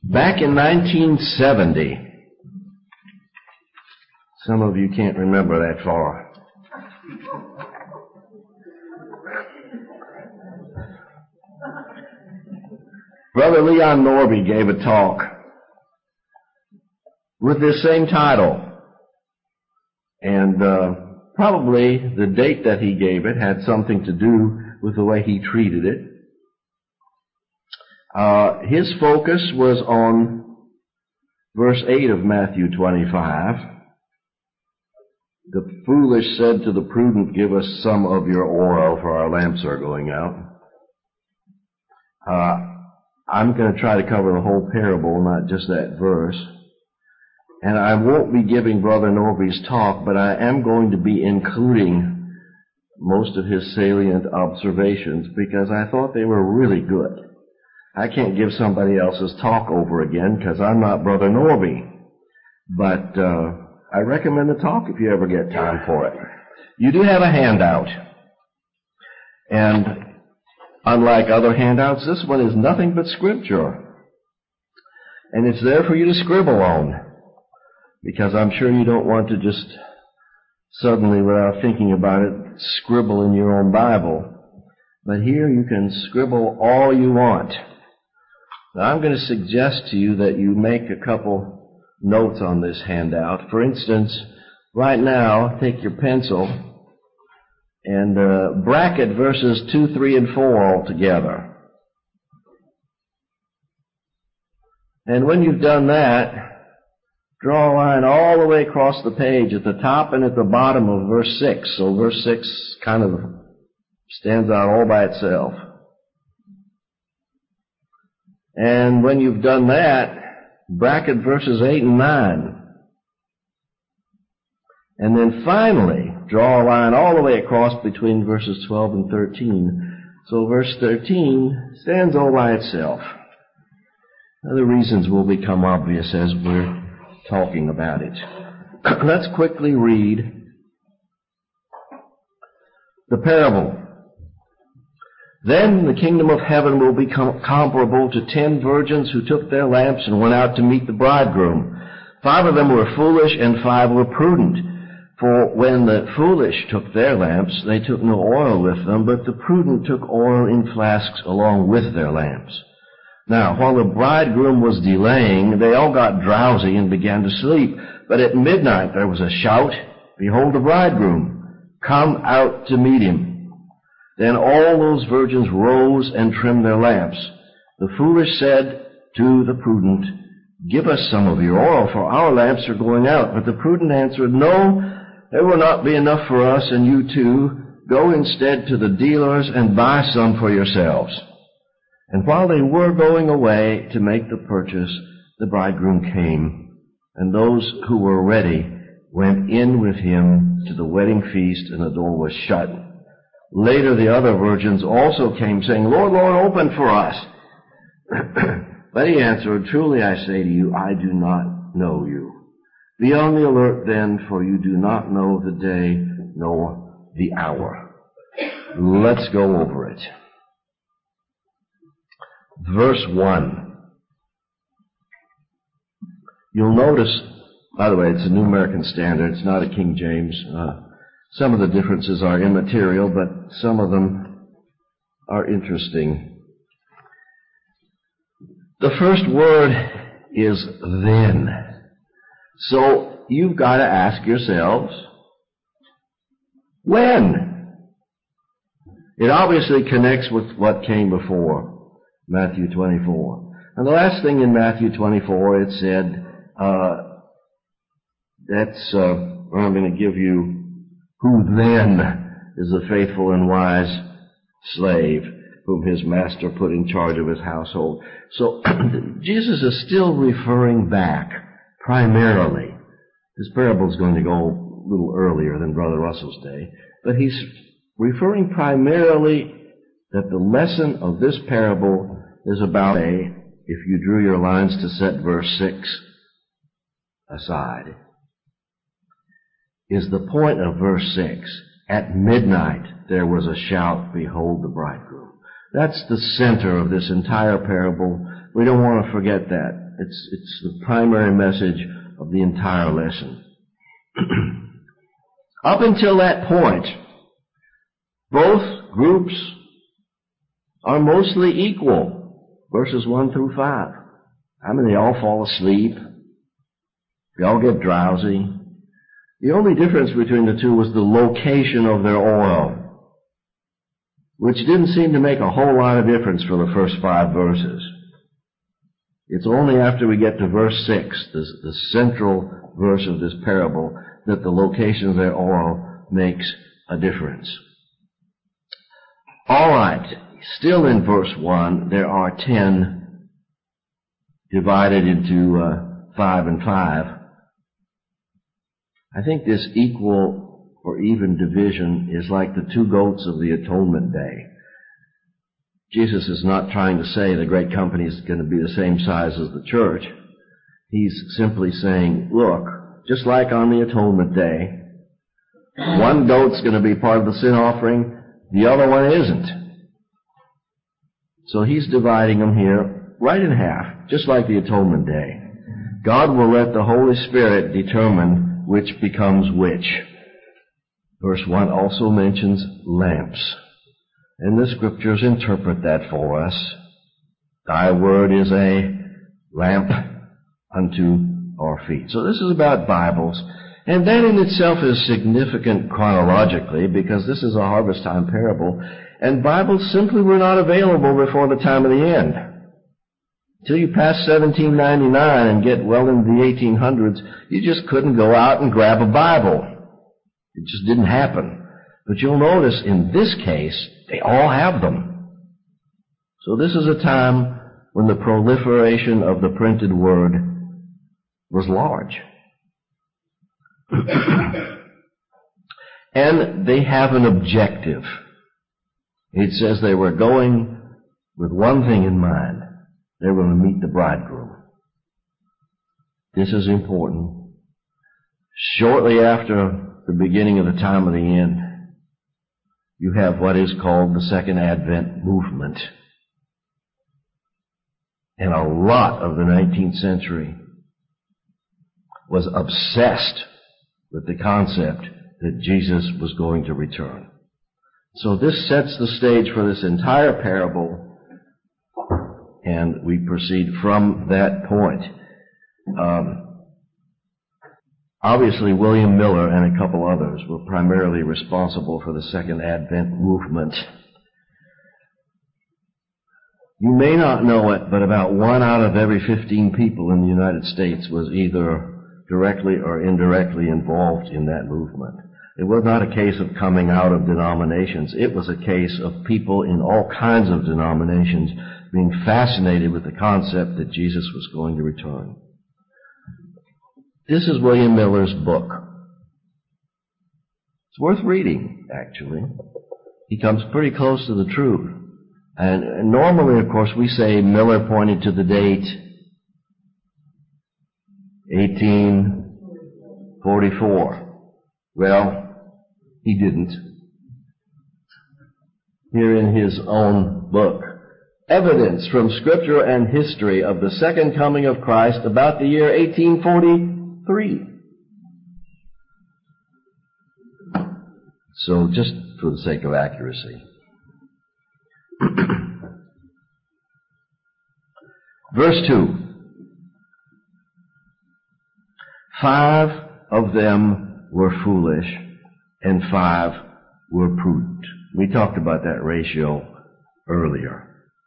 Back in 1970, some of you can't remember that far. Brother Leon Norby gave a talk with this same title. And probably the date that he gave it had something to do with the way he treated it. His focus was on verse 8 of Matthew 25. The foolish said to the prudent, give us some of your oil, for our lamps are going out. I'm going to try to cover the whole parable, not just that verse. And I won't be giving Brother Norby's talk, but I am going to be including most of his salient observations because I thought they were really good. I can't give somebody else's talk over again because I'm not Brother Norby. But I recommend the talk if you ever get time for it. You do have a handout. And unlike other handouts, this one is nothing but scripture. And it's there for you to scribble on. Because I'm sure you don't want to just suddenly, without thinking about it, scribble in your own Bible. But here you can scribble all you want. Now, I'm going to suggest to you that you make a couple notes on this handout. For instance, right now, take your pencil and bracket verses 2, 3, and 4 all together. And when you've done that, draw a line all the way across the page at the top and at the bottom of verse 6. So verse 6 kind of stands out all by itself. And when you've done that, bracket verses 8 and 9. And then finally, draw a line all the way across between verses 12 and 13. So verse 13 stands all by itself. Now, the reasons will become obvious as we're talking about it. Let's quickly read the parable. Then the kingdom of heaven will become comparable to 10 virgins who took their lamps and went out to meet the bridegroom. 5 of them were foolish and 5 were prudent. For when the foolish took their lamps, they took no oil with them, but the prudent took oil in flasks along with their lamps. Now, while the bridegroom was delaying, they all got drowsy and began to sleep. But at midnight there was a shout, behold the bridegroom, come out to meet him. Then all those virgins rose and trimmed their lamps. The foolish said to the prudent, give us some of your oil, for our lamps are going out. But the prudent answered, no, there will not be enough for us and you too. Go instead to the dealers and buy some for yourselves. And while they were going away to make the purchase, the bridegroom came, and those who were ready went in with him to the wedding feast, and the door was shut. Later the other virgins also came, saying, Lord, Lord, open for us. But he answered, truly I say to you, I do not know you. Be on the alert then, for you do not know the day nor the hour. Let's go over it. Verse 1. You'll notice, by the way, it's a New American Standard. It's not a King James. Some of the differences are immaterial, but some of them are interesting. The first word is then. So you've got to ask yourselves, when? It obviously connects with what came before. Matthew 24. And the last thing in Matthew 24, it said, I'm going to give you, who then is the faithful and wise slave whom his master put in charge of his household. So Jesus is still referring back primarily. This parable is going to go a little earlier than Brother Russell's day, but he's referring primarily that the lesson of this parable is about if you drew your lines to set verse 6 aside, is the point of verse 6. At midnight there was a shout, behold the bridegroom. That's the center of this entire parable. We don't want to forget that. It's the primary message of the entire lesson. Up until that point, both groups are mostly equal, verses 1 through 5. I mean, they all fall asleep. They all get drowsy. The only difference between the two was the location of their oil, which didn't seem to make a whole lot of difference for the first 5 verses. It's only after we get to verse 6, the central verse of this parable, that the location of their oil makes a difference. All right, still in verse 1, there are 10 divided into 5 and 5. I think this equal or even division is like the 2 goats of the Atonement Day. Jesus is not trying to say the great company is going to be the same size as the church. He's simply saying, look, just like on the Atonement Day, one goat's going to be part of the sin offering, the other one isn't. So he's dividing them here right in half, just like the Atonement Day. God will let the Holy Spirit determine which becomes which. Verse 1 also mentions lamps. And the Scriptures interpret that for us. Thy word is a lamp unto our feet. So this is about Bibles. And that in itself is significant chronologically because this is a harvest time parable. And Bibles simply were not available before the time of the end. Till you pass 1799 and get well into the 1800s, you just couldn't go out and grab a Bible. It just didn't happen. But you'll notice in this case, they all have them. So this is a time when the proliferation of the printed word was large. And they have an objective. It says they were going with one thing in mind. They were going to meet the bridegroom. This is important. Shortly after the beginning of the time of the end, you have what is called the Second Advent movement. And a lot of the 19th century was obsessed with the concept that Jesus was going to return. So this sets the stage for this entire parable, and we proceed from that point. Obviously, William Miller and a couple others were primarily responsible for the Second Advent movement. You may not know it, but about 1 out of every 15 people in the United States was either directly or indirectly involved in that movement. It was not a case of coming out of denominations. It was a case of people in all kinds of denominations being fascinated with the concept that Jesus was going to return. This is William Miller's book. It's worth reading, actually. He comes pretty close to the truth. And normally, of course, we say Miller pointed to the date 1844. Well, he didn't. Here in his own book, Evidence from Scripture and History of the Second Coming of Christ about the year 1843. So just for the sake of accuracy. Verse 2. 5 of them were foolish, and 5 were prudent. We talked about that ratio earlier.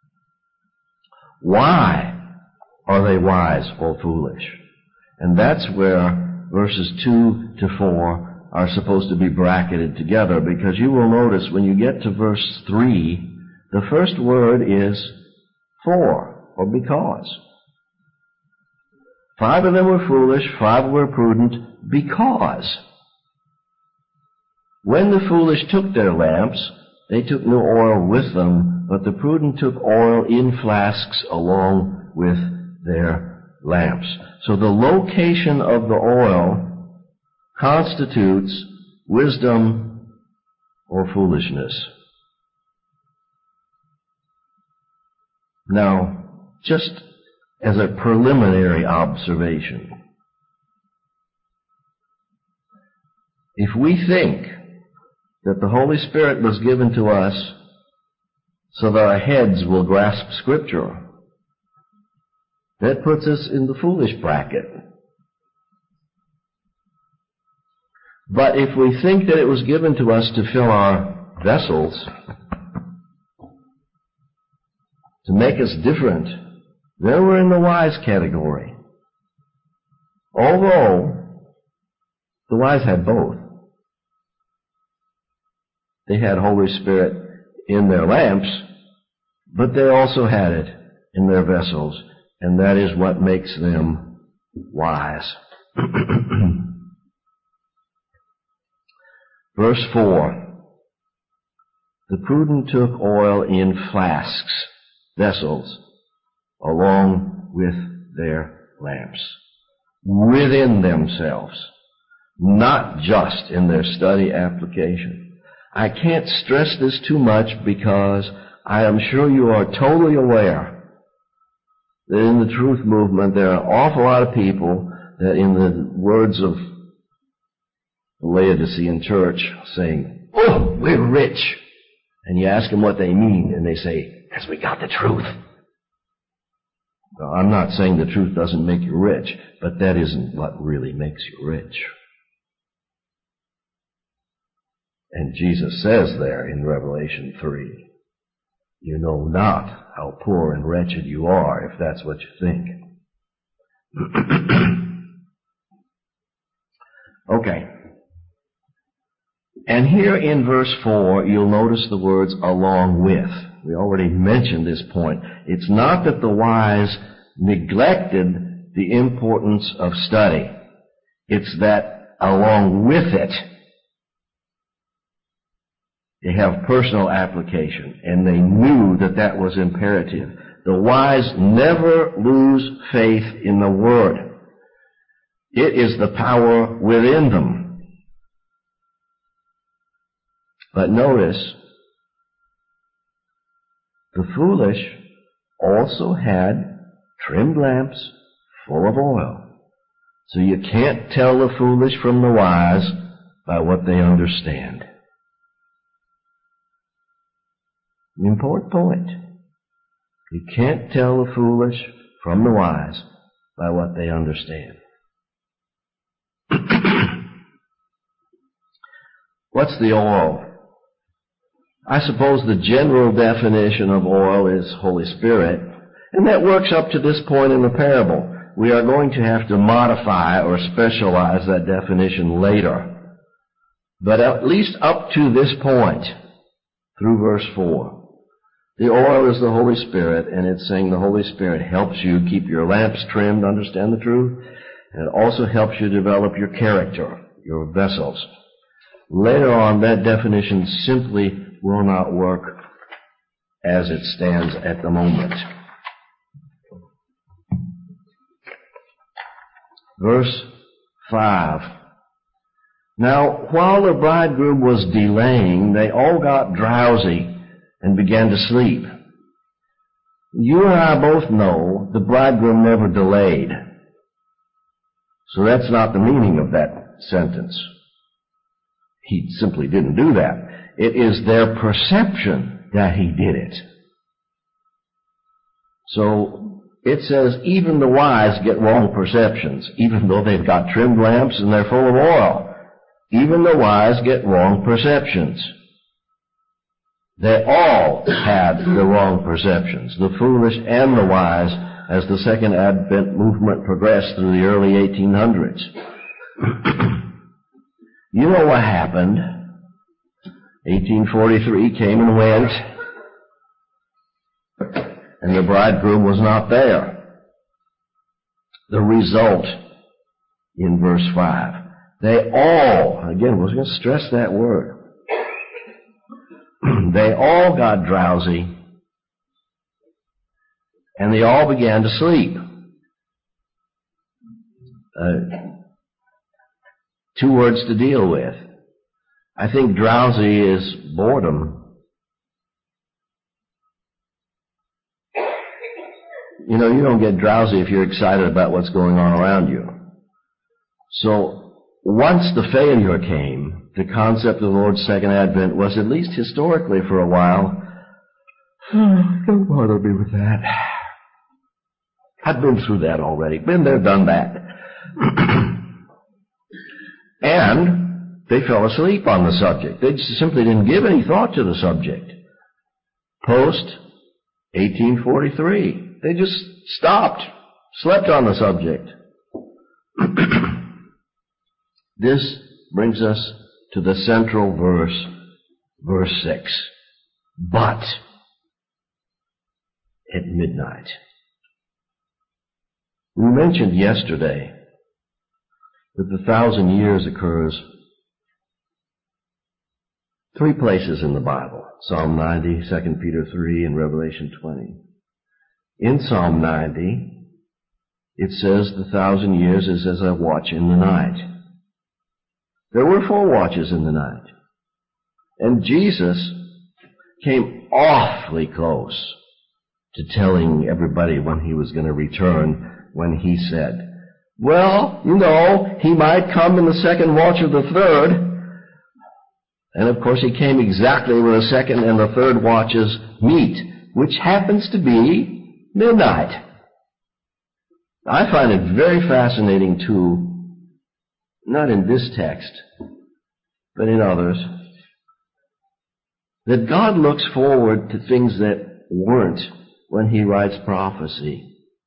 Why are they wise or foolish? And that's where verses 2 to 4 are supposed to be bracketed together, because you will notice when you get to verse 3, the first word is for, or because. 5 of them were foolish, 5 were prudent, because. When the foolish took their lamps, they took no oil with them, but the prudent took oil in flasks along with their lamps. So the location of the oil constitutes wisdom or foolishness. Now, just as a preliminary observation. If we think that the Holy Spirit was given to us so that our heads will grasp Scripture, that puts us in the foolish bracket. But if we think that it was given to us to fill our vessels, to make us different, then we're in the wise category. Although the wise had both. They had Holy Spirit in their lamps, but they also had it in their vessels, and that is what makes them wise. Verse 4. The prudent took oil in flasks, vessels, along with their lamps, within themselves, not just in their study application. I can't stress this too much because I am sure you are totally aware that in the truth movement there are an awful lot of people that, in the words of the Laodicean church, saying, "Oh, we're rich." And you ask them what they mean, and they say, "Because we got the truth." Well, I'm not saying the truth doesn't make you rich, but that isn't what really makes you rich. And Jesus says there in Revelation 3, "You know not how poor and wretched you are," if that's what you think. Okay. And here in verse 4, you'll notice the words "along with." We already mentioned this point. It's not that the wise neglected the importance of study. It's that along with it, they have personal application, and they knew that that was imperative. The wise never lose faith in the Word. It is the power within them. But notice, the foolish also had trimmed lamps full of oil. So you can't tell the foolish from the wise by what they understand. An important point. You can't tell the foolish from the wise by what they understand. What's the oil? I suppose the general definition of oil is Holy Spirit, and that works up to this point in the parable. We are going to have to modify or specialize that definition later. But at least up to this point, through verse 4, the oil is the Holy Spirit, and it's saying the Holy Spirit helps you keep your lamps trimmed, understand the truth, and it also helps you develop your character, your vessels. Later on, that definition simply will not work as it stands at the moment. Verse 5. Now, while the bridegroom was delaying, they all got drowsy and began to sleep. You and I both know the bridegroom never delayed. So that's not the meaning of that sentence. He simply didn't do that. It is their perception that he did it. So it says even the wise get wrong perceptions, even though they've got trimmed lamps and they're full of oil. Even the wise get wrong perceptions. They all had the wrong perceptions, the foolish and the wise, as the Second Advent movement progressed through the early 1800s. You know what happened? 1843 came and went, and the bridegroom was not there. The result in verse 5. They all, again, we're going to stress that word. They all got drowsy, and they all began to sleep. Two words to deal with. I think drowsy is boredom. you don't get drowsy if you're excited about what's going on around you. So once the failure came, the concept of the Lord's second advent was, at least historically for a while, don't bother me with that. I've been through that already. Been there, done that. And they fell asleep on the subject. They simply didn't give any thought to the subject. Post 1843. They just stopped, slept on the subject. This brings us to the central verse, verse 6. But at midnight. We mentioned yesterday that the 1,000 years occurs 3 places in the Bible. Psalm 90, 2 Peter 3, and Revelation 20. In Psalm 90, it says the 1,000 years is as a watch in the night. There were 4 watches in the night. And Jesus came awfully close to telling everybody when he was going to return, when he said, well, he might come in the second watch of the third. And of course he came exactly when the second and the third watches meet, which happens to be midnight. I find it very fascinating too, not in this text, but in others, that God looks forward to things that weren't when he writes prophecy.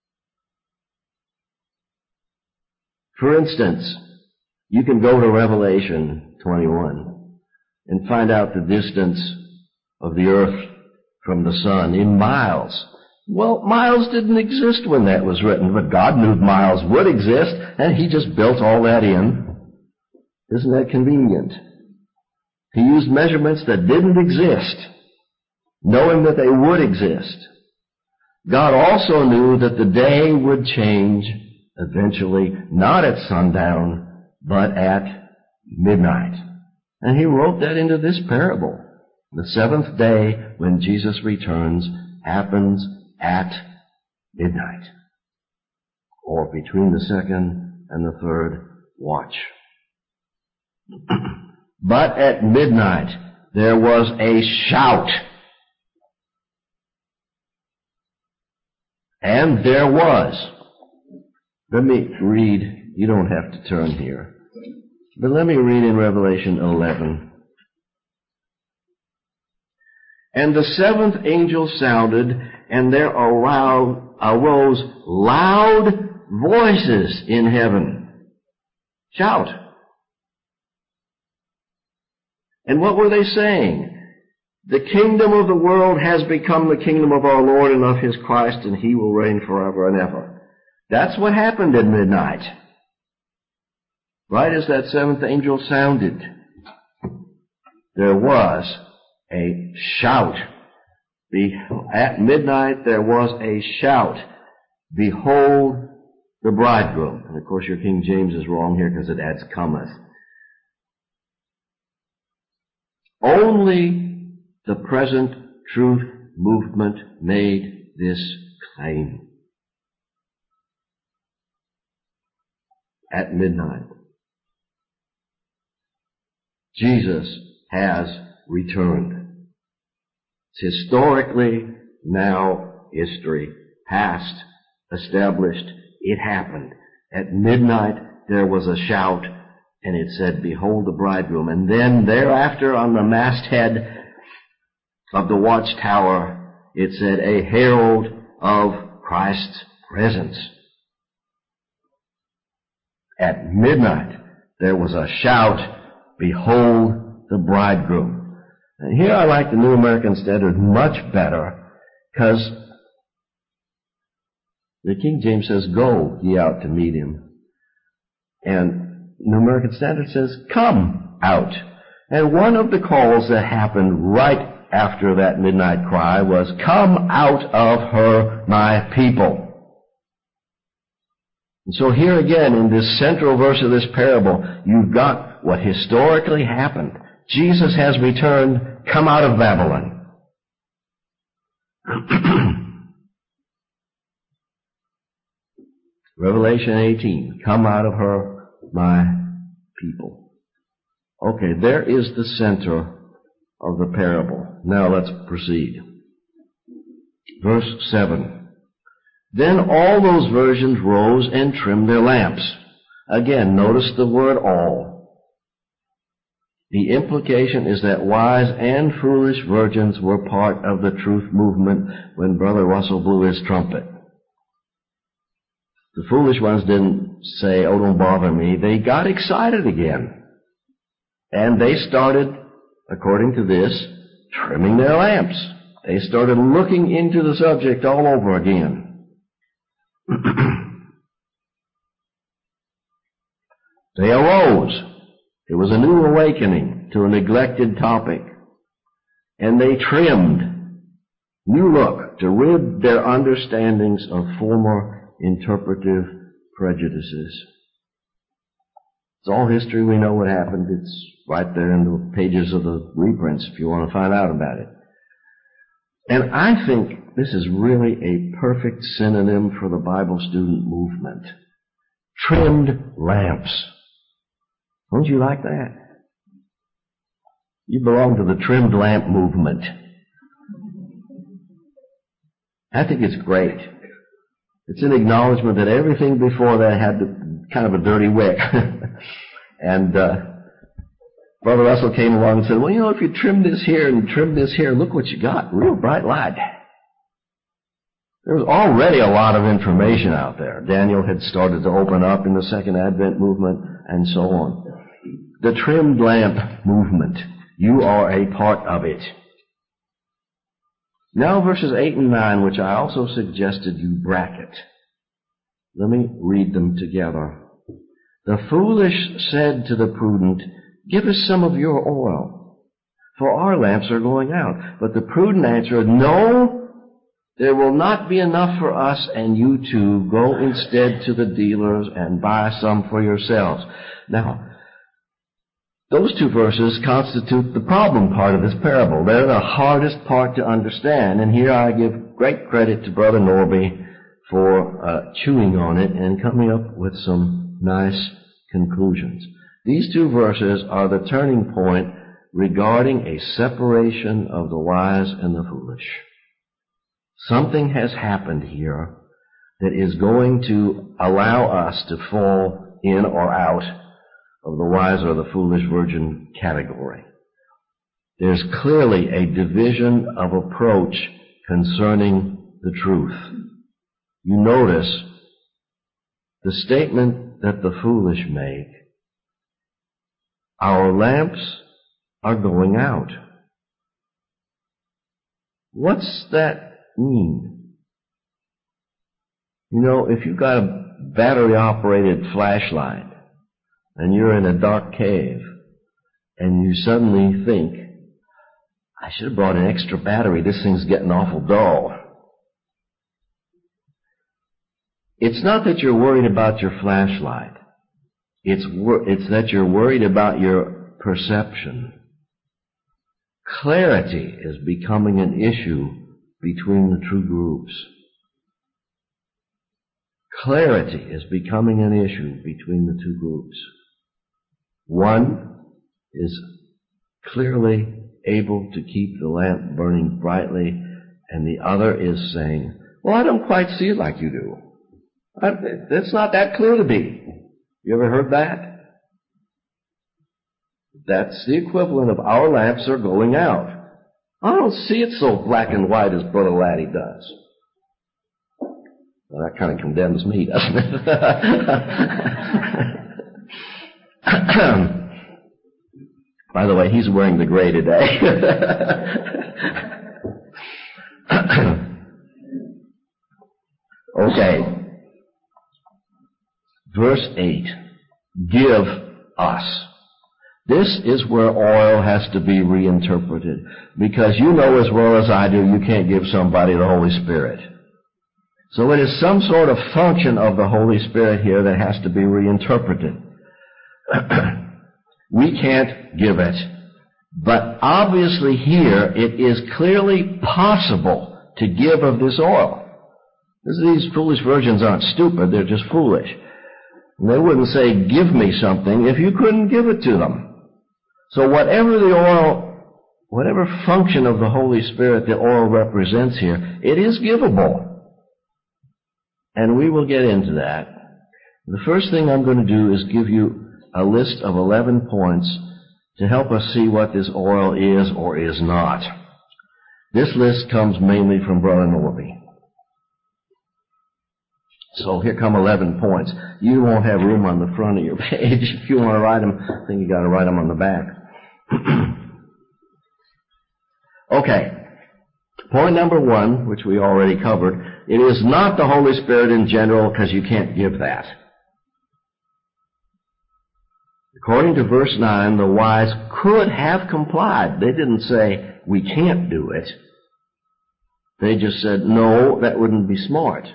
For instance, you can go to Revelation 21 and find out the distance of the earth from the sun in miles. Well, miles didn't exist when that was written, but God knew miles would exist, and he just built all that in. Isn't that convenient? He used measurements that didn't exist, knowing that they would exist. God also knew that the day would change eventually, not at sundown, but at midnight. And he wrote that into this parable. The 7th day, when Jesus returns, happens at midnight, or between the second and the third watch. But at midnight, there was a shout. And there was. Let me read. You don't have to turn here. But let me read in Revelation 11. And the 7th angel sounded, and there arose loud voices in heaven. Shout. And what were they saying? The kingdom of the world has become the kingdom of our Lord and of his Christ, and he will reign forever and ever. That's what happened at midnight. Right as that 7th angel sounded, there was a shout. At midnight there was a shout. Behold the bridegroom. And of course your King James is wrong here because it adds cometh. Only the present truth movement made this claim. At midnight, Jesus has returned. It's historically now history. Past, established, it happened. At midnight there was a shout, and it said, behold the bridegroom. And then thereafter on the masthead of the watchtower, it said, a herald of Christ's presence. At midnight there was a shout, behold the bridegroom. And here I like the New American Standard much better, because the King James says, go ye out to meet him. And New American Standard says, come out. And one of the calls that happened right after that midnight cry was, come out of her, my people. And so here again, in this central verse of this parable, you've got what historically happened. Jesus has returned, come out of Babylon. Revelation 18, come out of her, my people. Okay, there is the center of the parable. Now let's proceed. Verse 7. Then all those virgins rose and trimmed their lamps. Again, notice the word all. The implication is that wise and foolish virgins were part of the truth movement when Brother Russell blew his trumpet. The foolish ones didn't say, oh, don't bother me. They got excited again. And they started, according to this, trimming their lamps. They started looking into the subject all over again. They arose. It was a new awakening to a neglected topic. And they trimmed. New look to rid their understandings of former interpretive prejudices. It's all history. We know what happened. It's right there in the pages of the reprints if you want to find out about it. And I think this is really a perfect synonym for the Bible student movement. Trimmed lamps. Don't you like that? You belong to the trimmed lamp movement. I think it's great. It's an acknowledgement that everything before that had kind of a dirty wick. And Brother Russell came along and said, well, you know, if you trim this here and trim this here, look what you got. Real bright light. There was already a lot of information out there. Daniel had started to open up in the Second Advent movement and so on. The trimmed lamp movement. You are a part of it. Now verses 8 and 9, which I also suggested you bracket. Let me read them together. The foolish said to the prudent, give us some of your oil, for our lamps are going out. But the prudent answered, no, there will not be enough for us and you too. Go instead to the dealers and buy some for yourselves. Now, those two verses constitute the problem part of this parable. They're the hardest part to understand, and here I give great credit to Brother Norby for chewing on it and coming up with some nice conclusions. These two verses are the turning point regarding a separation of the wise and the foolish. Something has happened here that is going to allow us to fall in or out of the wise or the foolish virgin category. There's clearly a division of approach concerning the truth. You notice the statement that the foolish make, our lamps are going out. What's that mean? You know, if you've got a battery-operated flashlight and you're in a dark cave and you suddenly think, I should have brought an extra battery, this thing's getting awful dull. It's not that you're worried about your flashlight. It's that you're worried about your perception. Clarity is becoming an issue between the two groups. Clarity is becoming an issue between the two groups. One is clearly able to keep the lamp burning brightly, and the other is saying, well, I don't quite see it like you do. It's not that clear to me. You ever heard that? That's the equivalent of our lamps are going out. I don't see it so black and white as Brother Laddie does. Well, that kind of condemns me, doesn't it? By the way, he's wearing the gray today. Okay. Verse 8. Give us. This is where oil has to be reinterpreted. Because you know as well as I do, you can't give somebody the Holy Spirit. So it is some sort of function of the Holy Spirit here that has to be reinterpreted. We can't give it. But obviously here, it is clearly possible to give of this oil. These foolish virgins aren't stupid, they're just foolish. And they wouldn't say, give me something, if you couldn't give it to them. So whatever function of the Holy Spirit the oil represents here, it is givable. And we will get into that. The first thing I'm going to do is give you a list of 11 points to help us see what this oil is or is not. This list comes mainly from Brother Norby. So here come 11 points. You won't have room on the front of your page. If you want to write them, I think you got to write them on the back. Okay. Point number 1, which we already covered, it is not the Holy Spirit in general, because you can't give that. According to verse 9, the wise could have complied. They didn't say, we can't do it. They just said, no, that wouldn't be smart.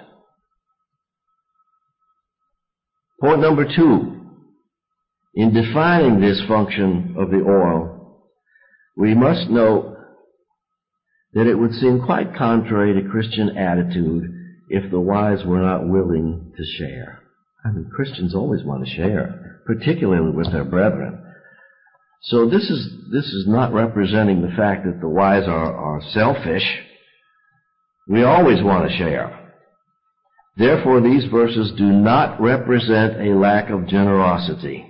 Point number 2, in defining this function of the oil, we must note that it would seem quite contrary to Christian attitude if the wise were not willing to share. I mean, Christians always want to share, particularly with their brethren. So this is not representing the fact that the wise are selfish. We always want to share. Therefore, these verses do not represent a lack of generosity.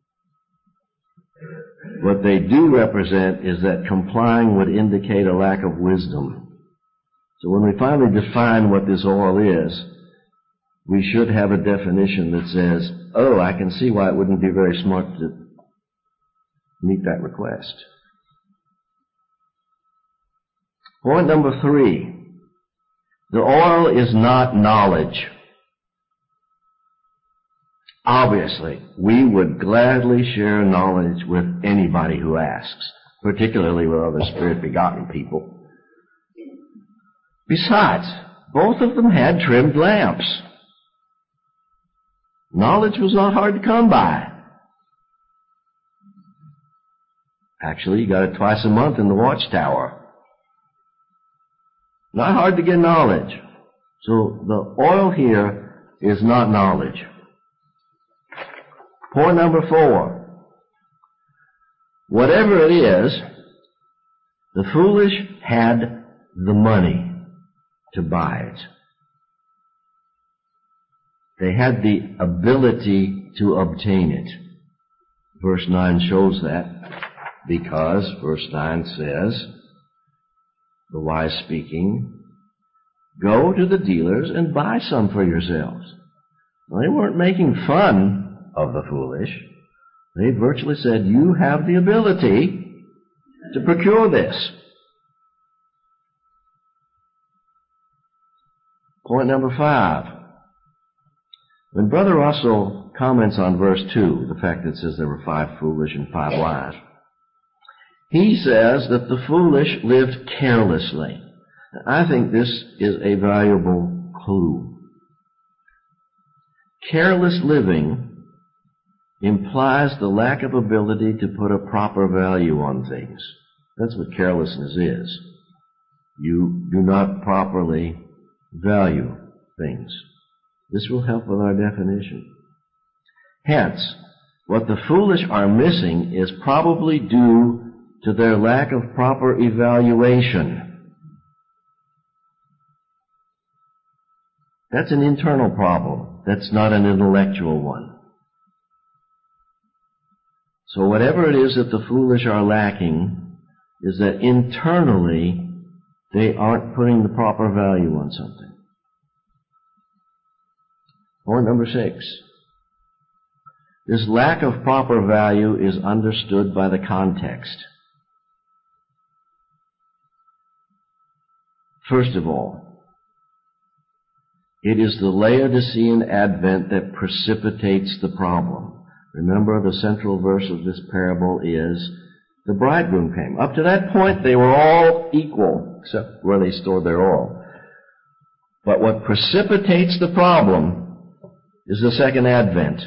What they do represent is that complying would indicate a lack of wisdom. So when we finally define what this oil is, we should have a definition that says, oh, I can see why it wouldn't be very smart to meet that request. Point number 3. The oil is not knowledge. Obviously, we would gladly share knowledge with anybody who asks, particularly with other Spirit-begotten people. Besides, both of them had trimmed lamps. Knowledge was not hard to come by. Actually, you got it twice a month in the watchtower. Not hard to get knowledge. So the oil here is not knowledge. Point number 4. Whatever it is, the foolish had the money to buy it. They had the ability to obtain it. Verse 9 shows that because verse 9 says, the wise speaking, go to the dealers and buy some for yourselves. Well, they weren't making fun of the foolish. They virtually said, you have the ability to procure this. Point number 5. When Brother Russell comments on verse 2, the fact that it says there were 5 foolish and 5 wise, he says that the foolish lived carelessly. I think this is a valuable clue. Careless living implies the lack of ability to put a proper value on things. That's what carelessness is. You do not properly value things. This will help with our definition. Hence, what the foolish are missing is probably due to their lack of proper evaluation. That's an internal problem. That's not an intellectual one. So whatever it is that the foolish are lacking is that internally they aren't putting the proper value on something. Point number 6. This lack of proper value is understood by the context. First of all, it is the Laodicean advent that precipitates the problem. Remember, the central verse of this parable is, the bridegroom came. Up to that point, they were all equal, except where they stored their oil. But what precipitates the problem is the second advent.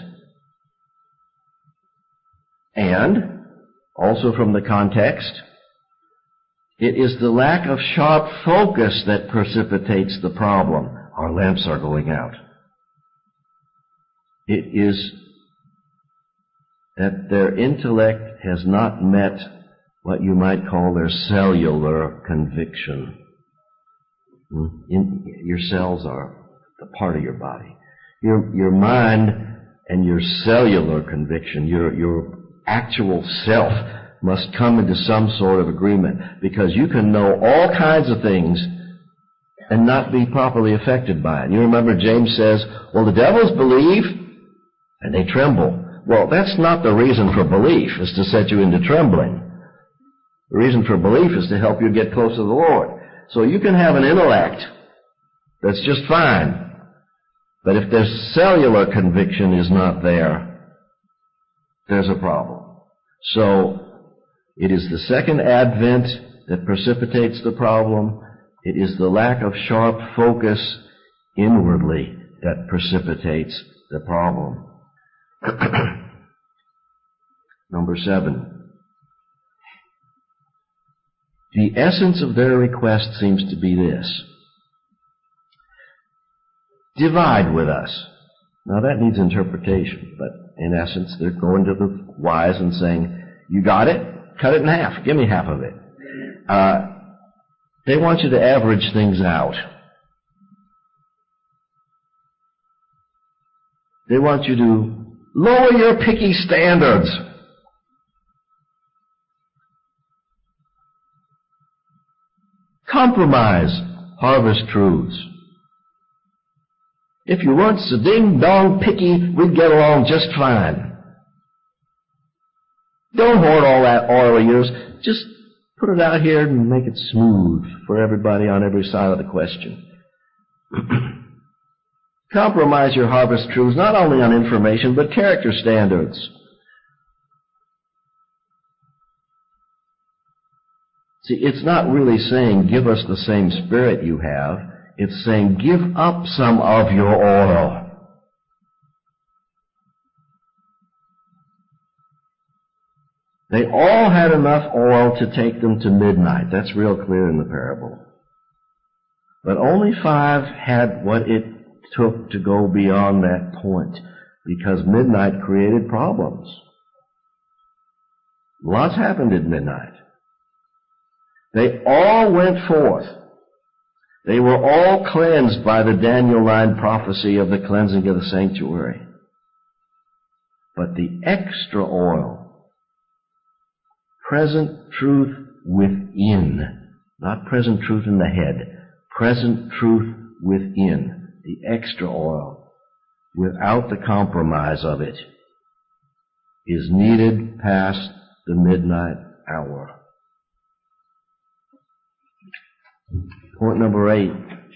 And, also from the context, it is the lack of sharp focus that precipitates the problem. our lamps are going out. It is that their intellect has not met what you might call their cellular conviction. Your cells are the part of your body. Your mind and your cellular conviction, your actual self, must come into some sort of agreement, because you can know all kinds of things and not be properly affected by it. You remember James says, well, the devils believe and they tremble. Well, that's not the reason for belief, is to set you into trembling. The reason for belief is to help you get close to the Lord. So you can have an intellect that's just fine, but if their cellular conviction is not there, there's a problem. So it is the second advent that precipitates the problem. It is the lack of sharp focus inwardly that precipitates the problem. Number 7. The essence of their request seems to be this: divide with us. Now that needs interpretation, but in essence they're going to the wise and saying, you got it? Cut it in half. Give me half of it. They want you to average things out. They want you to lower your picky standards. Compromise harvest truths. If you weren't so ding-dong picky, we'd get along just fine. Don't hoard all that oil of yours. Just put it out here and make it smooth for everybody on every side of the question. Compromise your harvest truths, not only on information, but character standards. See, it's not really saying, give us the same spirit you have. It's saying, give up some of your oil. They all had enough oil to take them to midnight. That's real clear in the parable. But only 5 had what it took to go beyond that point, because midnight created problems. Lots happened at midnight. They all went forth. They were all cleansed by the Daniel 9 prophecy of the cleansing of the sanctuary. But the extra oil, present truth within, not present truth in the head, present truth within, the extra oil, without the compromise of it, is needed past the midnight hour. Point number 8.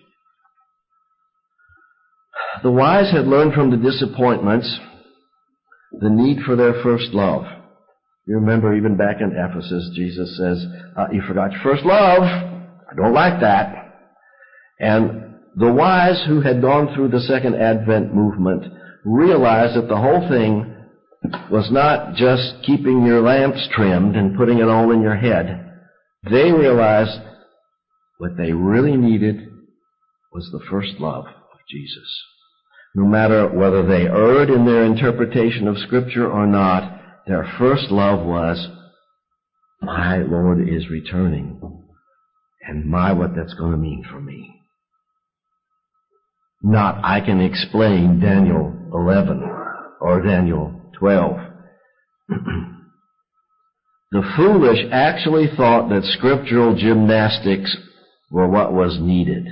The wise had learned from the disappointments the need for their first love. You remember even back in Ephesus, Jesus says, you forgot your first love. I don't like that. And the wise who had gone through the Second Advent movement realized that the whole thing was not just keeping your lamps trimmed and putting it all in your head. They realized what they really needed was the first love of Jesus. No matter whether they erred in their interpretation of Scripture or not, their first love was, my Lord is returning, and what that's going to mean for me. Not, I can explain Daniel 11 or Daniel 12. The foolish actually thought that scriptural gymnastics were what was needed.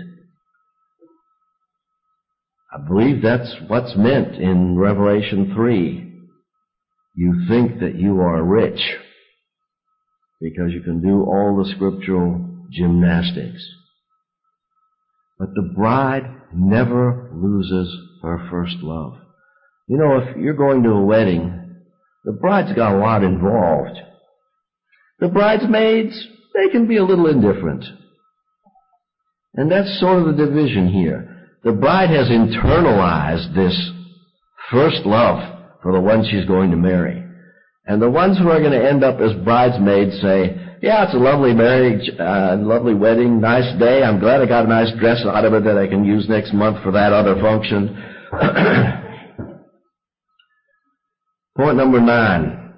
I believe that's what's meant in Revelation 3. You think that you are rich because you can do all the scriptural gymnastics. But the bride never loses her first love. You know, if you're going to a wedding, the bride's got a lot involved. The bridesmaids, they can be a little indifferent. And that's sort of the division here. The bride has internalized this first love for the one she's going to marry. And the ones who are going to end up as bridesmaids say, Yeah, it's a lovely marriage, lovely wedding, nice day. I'm glad I got a nice dress out of it that I can use next month for that other function. Point number 9.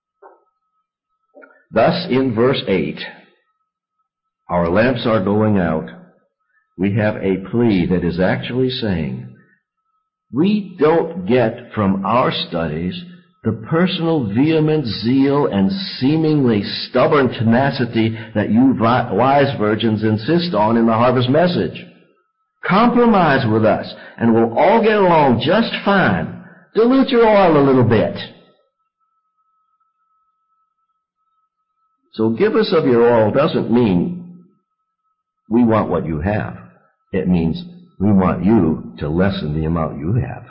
Thus, in verse 8, our lamps are going out. We have a plea that is actually saying, we don't get from our studies the personal vehement zeal and seemingly stubborn tenacity that you wise virgins insist on in the harvest message. Compromise with us, and we'll all get along just fine. Dilute your oil a little bit. So give us of your oil doesn't mean we want what you have. It means we want you to lessen the amount you have.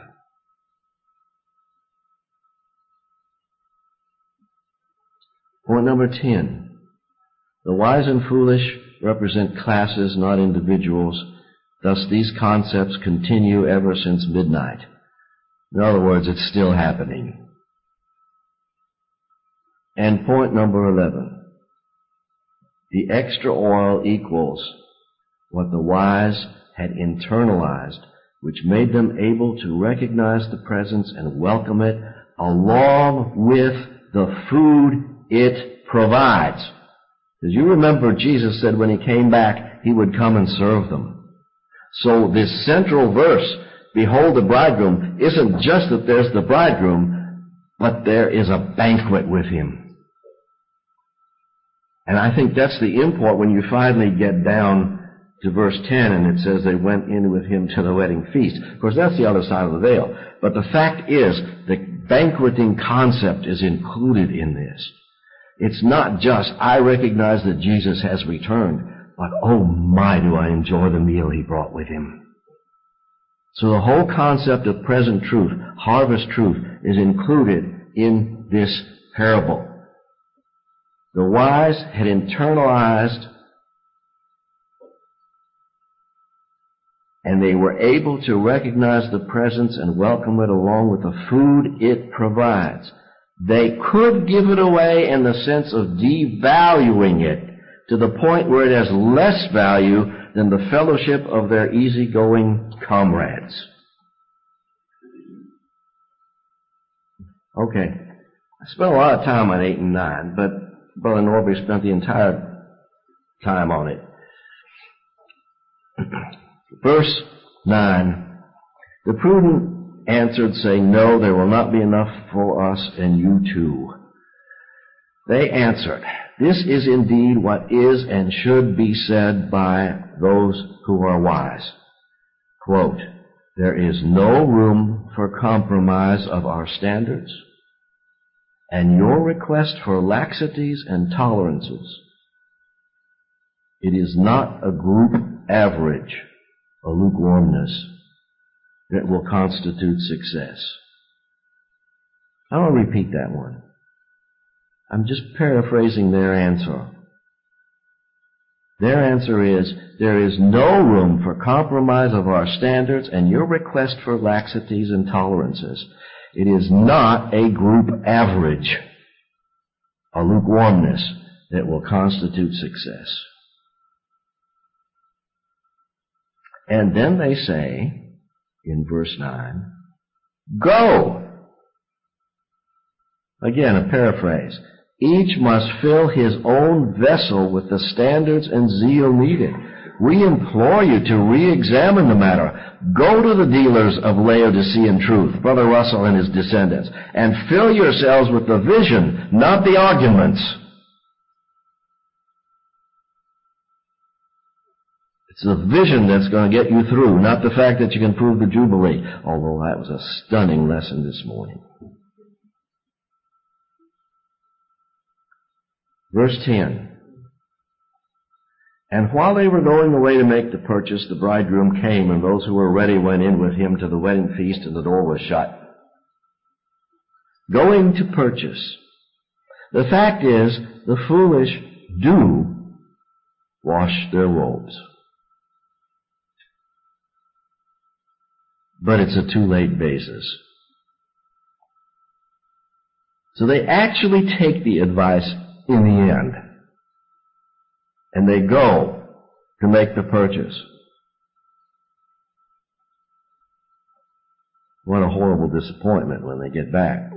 Point number 10. The wise and foolish represent classes, not individuals. Thus, these concepts continue ever since midnight. In other words, it's still happening. And point number 11. The extra oil equals what the wise had internalized, which made them able to recognize the presence and welcome it along with the food it provides. As you remember, Jesus said when he came back, he would come and serve them. So this central verse, behold the bridegroom, isn't just that there's the bridegroom, but there is a banquet with him. And I think that's the import when you finally get down to verse 10 and it says they went in with him to the wedding feast. Of course, that's the other side of the veil. But the fact is, the banqueting concept is included in this. It's not just, I recognize that Jesus has returned, but oh my, do I enjoy the meal he brought with him. So the whole concept of present truth, harvest truth, is included in this parable. The wise had internalized, and they were able to recognize the presence and welcome it along with the food it provides. They could give it away in the sense of devaluing it to the point where it has less value than the fellowship of their easygoing comrades. Okay, I spent a lot of time on 8 and 9, but Brother Norby spent the entire time on it. Verse 9, the prudent answered, saying, no, there will not be enough for us and you too. They answered, this is indeed what is and should be said by those who are wise. Quote, there is no room for compromise of our standards, and your request for laxities and tolerances. It is not a group average, a lukewarmness, that will constitute success. I want to repeat that one. I'm just paraphrasing their answer. Their answer is, there is no room for compromise of our standards and your request for laxities and tolerances. It is not a group average, a lukewarmness that will constitute success. And then they say, in verse 9, go! Again, a paraphrase. Each must fill his own vessel with the standards and zeal needed. We implore you to re-examine the matter. Go to the dealers of Laodicean truth, Brother Russell and his descendants, and fill yourselves with the vision, not the arguments. It's the vision that's going to get you through, not the fact that you can prove the Jubilee, although that was a stunning lesson this morning. Verse 10. And while they were going away to make the purchase, the bridegroom came, and those who were ready went in with him to the wedding feast, and the door was shut. Going to purchase. The fact is, the foolish do wash their robes. But it's a too late basis. So they actually take the advice in the end. and they go to make the purchase. What a horrible disappointment when they get back.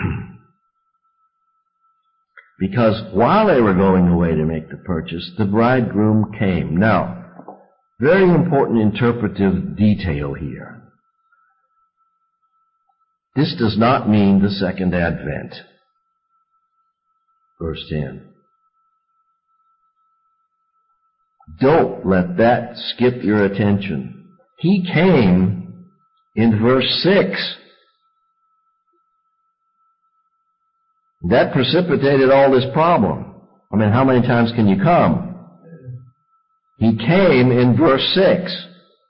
Because while they were going away to make the purchase, the bridegroom came. Now, very important interpretive detail here. This does not mean the second advent. Verse 10. Don't let that skip your attention. He came in verse 6. That precipitated all this problem. I mean, how many times can you come? He came in verse 6.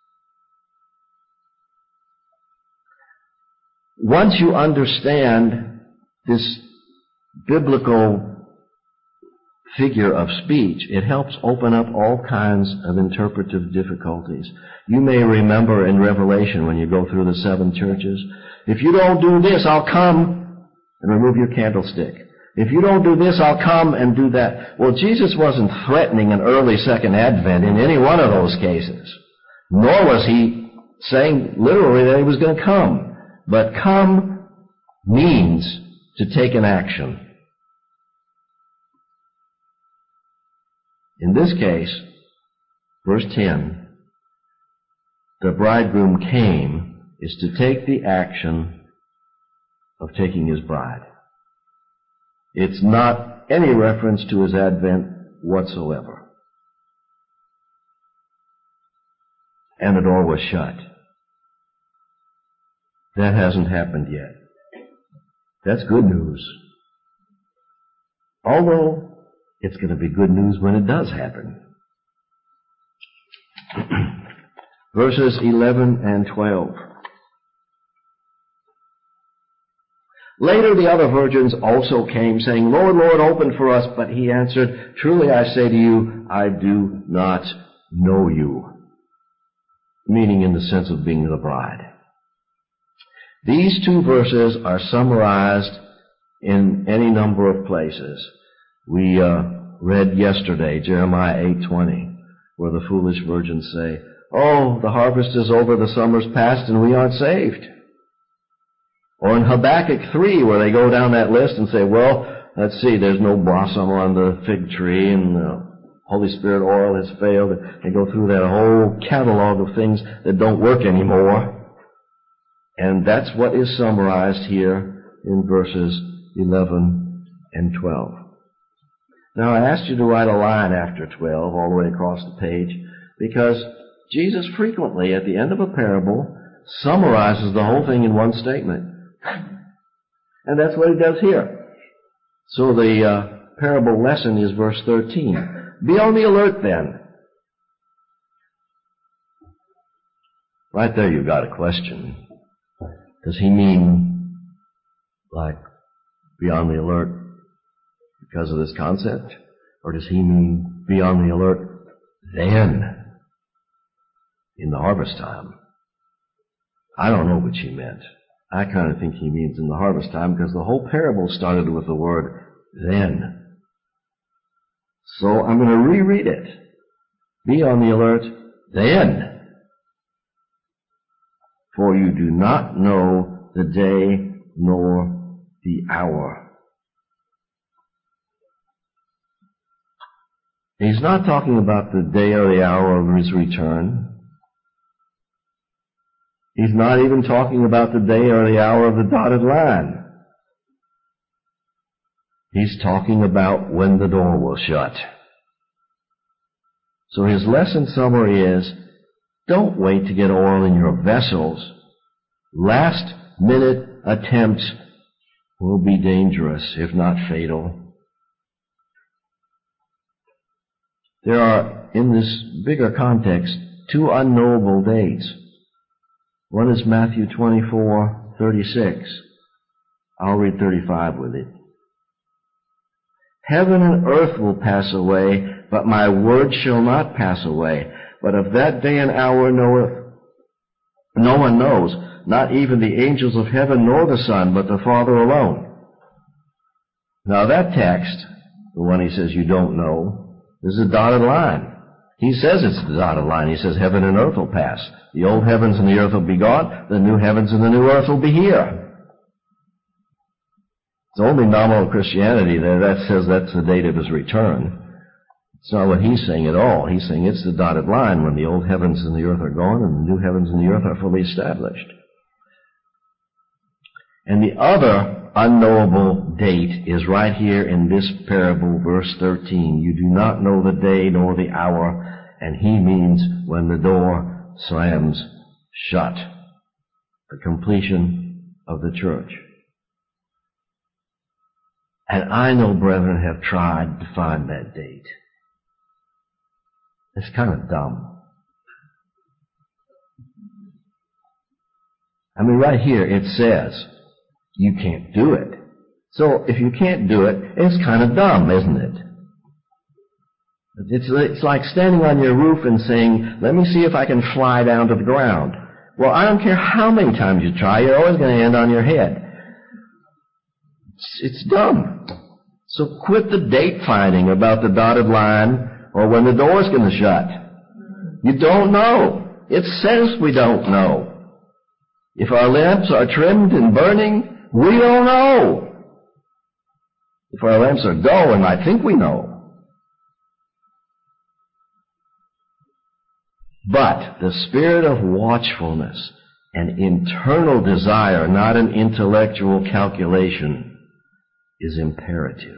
Once you understand this biblical figure of speech, it helps open up all kinds of interpretive difficulties. You may remember in Revelation when you go through the 7 churches, if you don't do this, I'll come and remove your candlestick. If you don't do this, I'll come and do that. Well, Jesus wasn't threatening an early second advent in any one of those cases. Nor was he saying literally that he was going to come. But come means to take an action. In this case, verse 10, the bridegroom came is to take the action of taking his bride. It's not any reference to his advent whatsoever. And the door was shut. That hasn't happened yet. That's good news. Although it's going to be good news when it does happen. Verses 11 and 12. Later the other virgins also came, saying, Lord, Lord, open for us. But he answered, Truly I say to you, I do not know you. Meaning in the sense of being the bride. These 2 verses are summarized in any number of places. We read yesterday, Jeremiah 8:20, where the foolish virgins say, Oh, the harvest is over, the summer's past, and we aren't saved. Or in Habakkuk 3, where they go down that list and say, well, let's see, there's no blossom on the fig tree, and the Holy Spirit oil has failed. They go through that whole catalog of things that don't work anymore. And that's what is summarized here in verses 11 and 12. Now, I asked you to write a line after 12 all the way across the page because Jesus frequently, at the end of a parable, summarizes the whole thing in one statement. And that's what he does here. So the parable lesson is verse 13. Be on the alert then. Right there you've got a question. Does he mean, like, be on the alert because of this concept? Or does he mean be on the alert then, in the harvest time? I don't know what he meant. I kind of think he means in the harvest time because the whole parable started with the word then. So I'm going to reread it. Be on the alert then. For you do not know the day nor the hour. He's not talking about the day or the hour of his return. He's not even talking about the day or the hour of the dotted line. He's talking about when the door will shut. So his lesson summary is, don't wait to get oil in your vessels. Last-minute attempts will be dangerous, if not fatal. There are, in this bigger context, 2 unknowable dates. One is Matthew 24:36. I'll read 35 with it. Heaven and earth will pass away, but my word shall not pass away. But of that day and hour no one knows, not even the angels of heaven nor the Son, but the Father alone. Now that text, the one he says you don't know, This is a dotted line. He says it's the dotted line. He says heaven and earth will pass. The old heavens and the earth will be gone. The new heavens and the new earth will be here. It's only nominal Christianity that says that's the date of his return. It's not what he's saying at all. He's saying it's the dotted line when the old heavens and the earth are gone and the new heavens and the earth are fully established. And the other unknowable date is right here in this parable, verse 13. You do not know the day nor the hour, and he means when the door slams shut. The completion of the church. And I know brethren have tried to find that date. It's kind of dumb. I mean, right here it says, you can't do it. So if you can't do it, it's kind of dumb, isn't it? It's like standing on your roof and saying, let me see if I can fly down to the ground. Well, I don't care how many times you try, you're always going to end on your head. It's dumb. So quit the date finding about the dotted line or when the door's going to shut. You don't know. It says we don't know. If our lamps are trimmed and burning, we don't know. If our lamps are dull, we might think we know. But the spirit of watchfulness and internal desire, not an intellectual calculation, is imperative.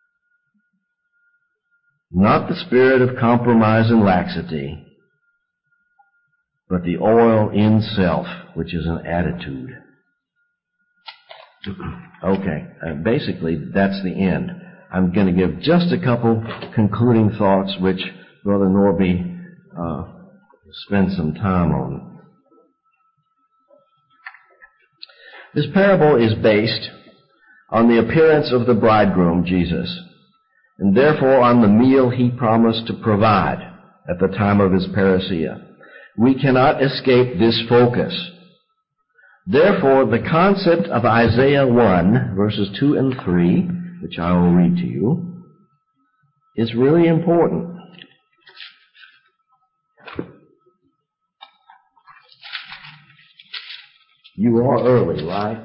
Not the spirit of compromise and laxity, but the oil in self, which is an attitude. Okay, basically that's the end. I'm going to give just a couple concluding thoughts, which Brother Norby spent some time on. This parable is based on the appearance of the bridegroom, Jesus, and therefore on the meal he promised to provide at the time of his parousia. We cannot escape this focus. Therefore, the concept of Isaiah 1, verses 2 and 3, which I will read to you, is really important. You are early, right?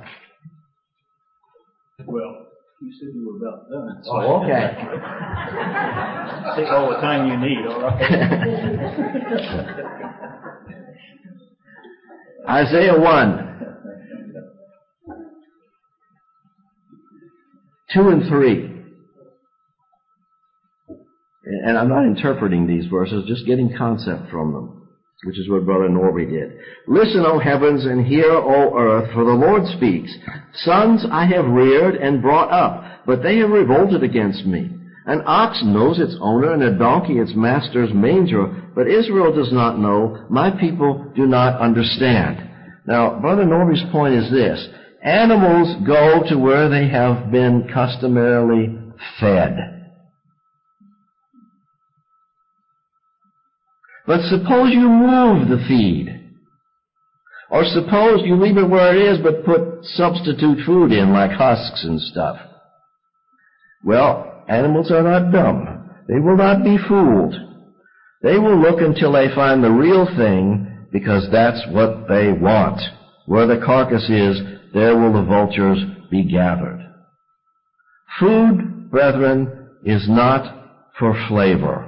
Well, you said you were about done. So Oh, okay. take all the time you need, all right? Isaiah 1, 2 and 3. And I'm not interpreting these verses, just getting concept from them, which is what Brother Norby did. Listen, O heavens, and hear, O earth, for the Lord speaks. Sons I have reared and brought up, but they have revolted against me. An ox knows its owner, and a donkey its master's manger, but Israel does not know, my people do not understand. Now, Brother Norby's point is this. Animals go to where they have been customarily fed. But suppose you move the feed. Or suppose you leave it where it is but put substitute food in like husks and stuff. Well, animals are not dumb. They will not be fooled. They will look until they find the real thing because that's what they want. Where the carcass is, there will the vultures be gathered. Food, brethren, is not for flavor.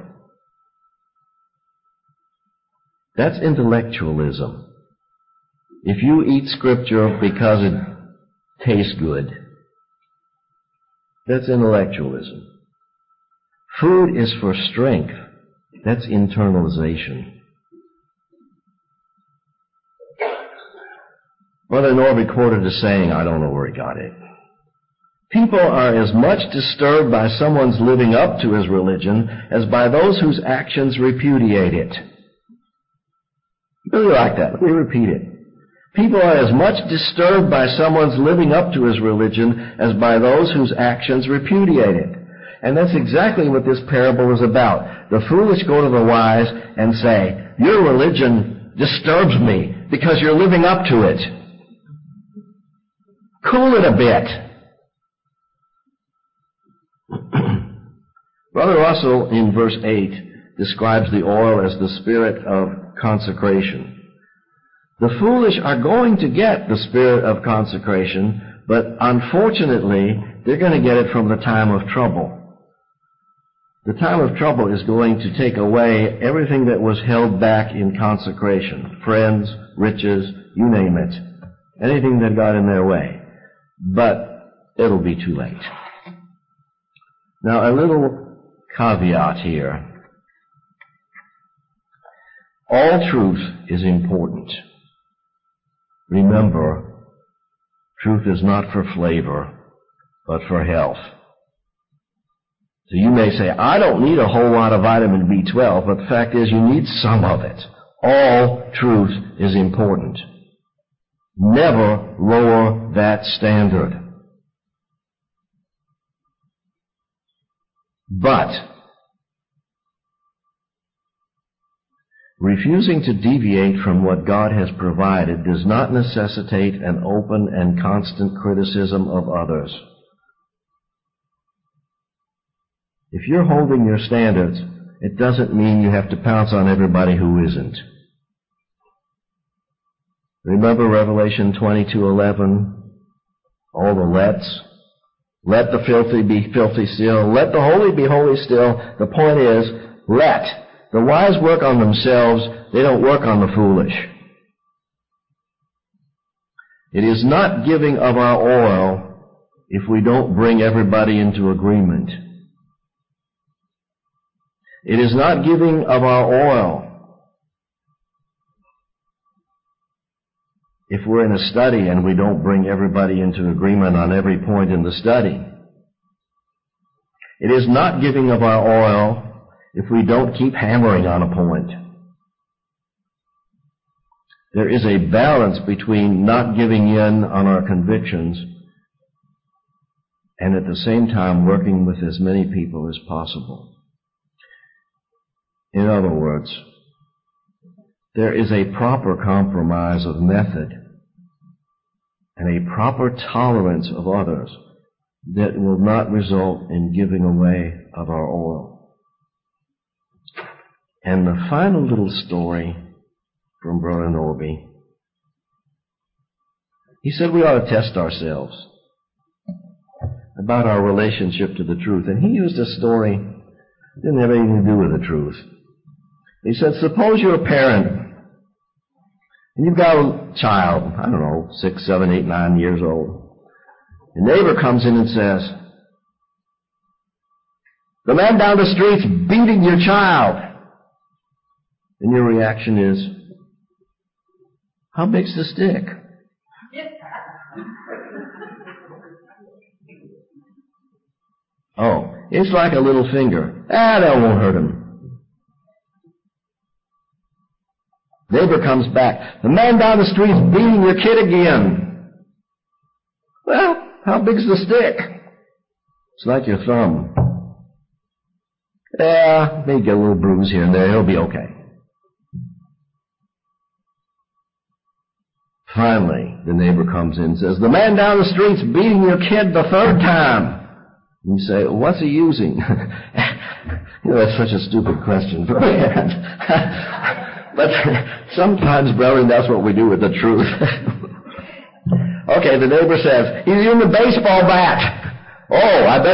That's intellectualism. If you eat Scripture because it tastes good, that's intellectualism. Food is for strength. That's internalization. Brother Norby quoted a saying, I don't know where he got it. People are as much disturbed by someone's living up to his religion as by those whose actions repudiate it. Really like that. Let me repeat it. People are as much disturbed by someone's living up to his religion as by those whose actions repudiate it. And that's exactly what this parable is about. The foolish go to the wise and say, your religion disturbs me because you're living up to it. Cool it a bit. Brother Russell, in verse 8, describes the oil as the spirit of consecration. The foolish are going to get the spirit of consecration, but unfortunately, they're going to get it from the time of trouble. The time of trouble is going to take away everything that was held back in consecration. Friends, riches, you name it. Anything that got in their way. But it'll be too late. Now, a little caveat here. All truth is important. Remember, truth is not for flavor, but for health. So you may say, I don't need a whole lot of vitamin B12, but the fact is you need some of it. All truth is important. Never lower that standard. But refusing to deviate from what God has provided does not necessitate an open and constant criticism of others. If you're holding your standards, it doesn't mean you have to pounce on everybody who isn't. Remember Revelation 22:11? All the lets. Let the filthy be filthy still. Let the holy be holy still. The point is, let. The wise work on themselves. They don't work on the foolish. It is not giving of our oil if we don't bring everybody into agreement. It is not giving of our oil if we're in a study and we don't bring everybody into agreement on every point in the study. It is not giving of our oil if we don't keep hammering on a point. There is a balance between not giving in on our convictions and at the same time working with as many people as possible. In other words, there is a proper compromise of method and a proper tolerance of others that will not result in giving away of our oil. And the final little story from Brother Norby. He said we ought to test ourselves about our relationship to the truth. And he used a story that didn't have anything to do with the truth. He said, suppose you're a parent and you've got a child, I don't know, 6, 7, 8, 9 years old. Your neighbor comes in and says, the man down the street's beating your child. And your reaction is, how big's the stick? Oh, it's like a little finger. That won't hurt him. Neighbor comes back. The man down the street's beating your kid again. Well, how big's the stick? It's like your thumb. Yeah, may get a little bruise here and there. He'll be okay. Finally, the neighbor comes in and says, the man down the street's beating your kid the 3rd time. And you say, what's he using? You know, that's such a stupid question. But sometimes, brethren, that's what we do with the truth. Okay, the neighbor says, he's using the baseball bat. Oh, I bet